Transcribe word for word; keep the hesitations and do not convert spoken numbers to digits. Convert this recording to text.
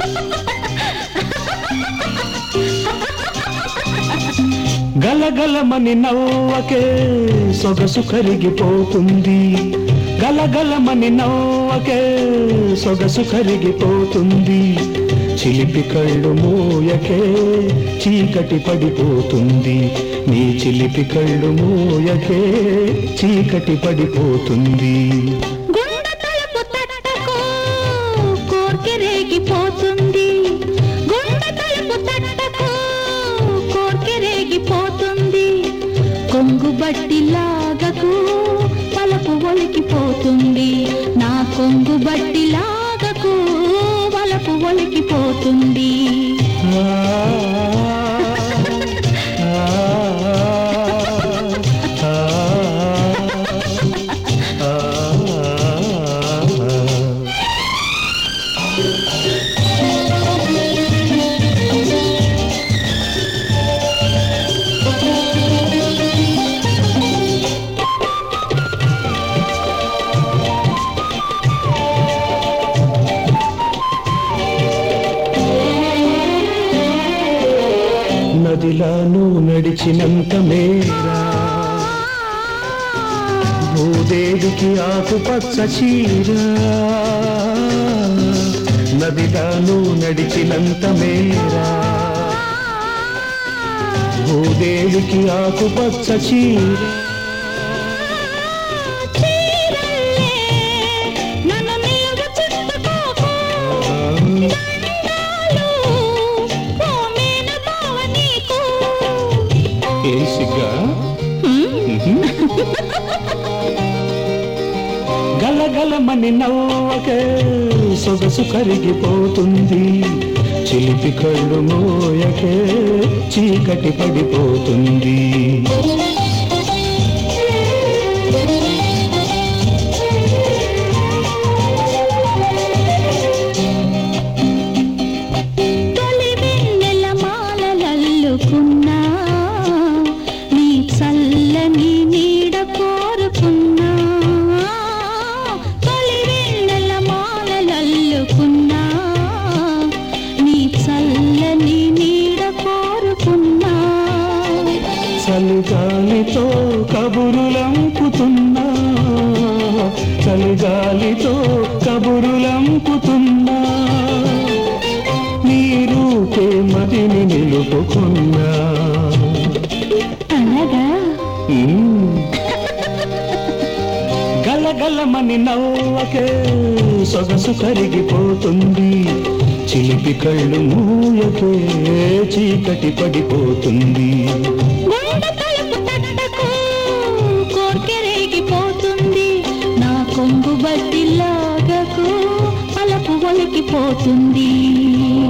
గలగలమని నవ్వకే సొగసు కరిగిపోతుంది, గలగలమని నవ్వకే సొగసు కరిగిపోతుంది. చిలిపి కళ్ళు మూయకే చీకటి పడిపోతుంది, నీ చిలిపి కళ్ళు మూయకే చీకటి పడిపోతుంది. గుండె తలుపు తట్టకు కోర్కె రేగిపోతుంది, గుండె తలుపు తట్టకు కోర్కె రేగిపోతుంది. కొంగు బట్టి లాగకు వలపు ఒలికిపోతుంది, నా కొంగు బట్టి లాగకు వలపు ఒలికిపోతుంది. నదిలాను నడిచినంత మేరా భూదేవికి ఆకుపచ్చ చీర, నదిలాను నడిచినంత మేరా భూదేవికి ఆకుపచ్చ చీర. గలగలమని నవ్వకే సొగసు కరిగిపోతుంది, చిలిపి కళ్ళు మోయకే చీకటి పడిపోతుంది. చలిగాలితో కబురులంపుతున్నా, చలిగాలితో కబురులంపుతున్నా, నీ రూపే మదిని నిలుపుకున్నా. అనగా గలగలమని నవ్వకే సొగసు కరిగిపోతుంది, చిలిపి కళ్ళు మూయకే చీకటి పడిపోతుంది. గుండె తలుపు తట్టకు కోర్కె రేగిపోతుంది, నా కొంగు బట్టి లాగకు వలపు ఒలికిపోతుంది.